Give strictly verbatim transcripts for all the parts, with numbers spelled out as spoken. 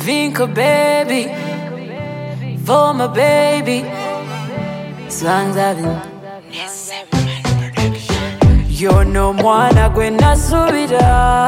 Vinko baby, for my baby. Songs having Yo no mwana gwe nasubira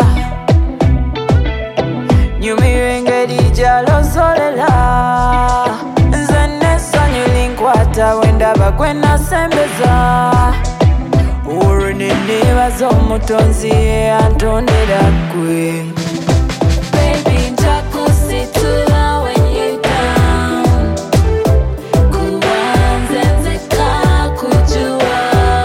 nyumirenge dijalo solela nze nessanyu linkwata wendaba gwe nasembeza olunenneebaza omutonzi yantondera gwe. Baby njakusitula when you down kubanze nzeka kujua.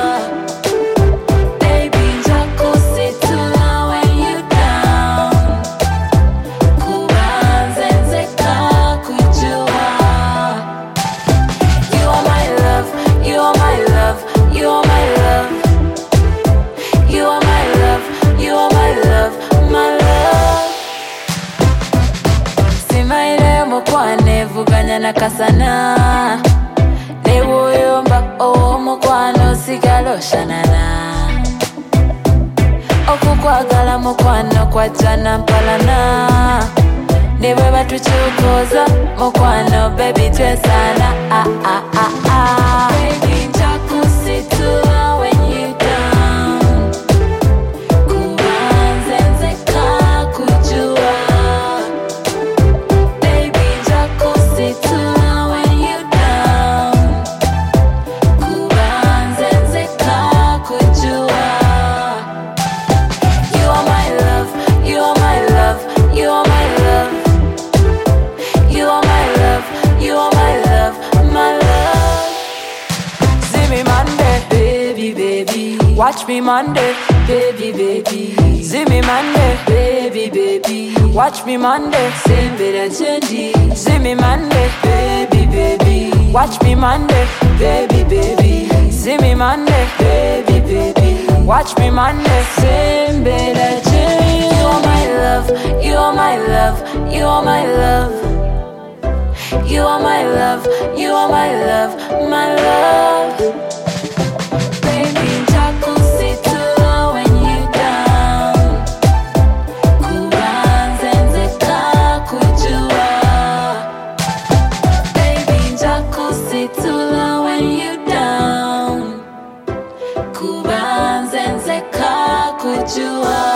Baby njakusitula when you down kubanze nzeka kujua. You are my love, you are my love, you are my love. You are my love, you are my love, my love. Simaile mukwane vuganya na kasana newoyomba owo mukwano sigalo shanana okukwagala mukwano kwajana mpalana nebwe batukyukoza mukwano baby twesana ah ah ah ah. Baby njakusitula when you down kubanze nzeka kujua. Baby njakusitula when you down kubanze nzeka kujua. You are my love, you are my love, you are my love. You are my love, you are my love, my love. See me Monday, baby, baby. Watch me Monday, baby, baby. See me Monday, baby, baby. Watch me Monday, same better change. See me Monday, baby, baby. Watch me Monday, baby, baby. See me Monday, baby, baby. Watch me Monday, same better change. You are my love, you are my love, you are my love. You are my love, you are my love, my love. Baby njakusitula when you down kubanze nzeka kujua. Baby njakusitula when you down kubanze nzeka kujua.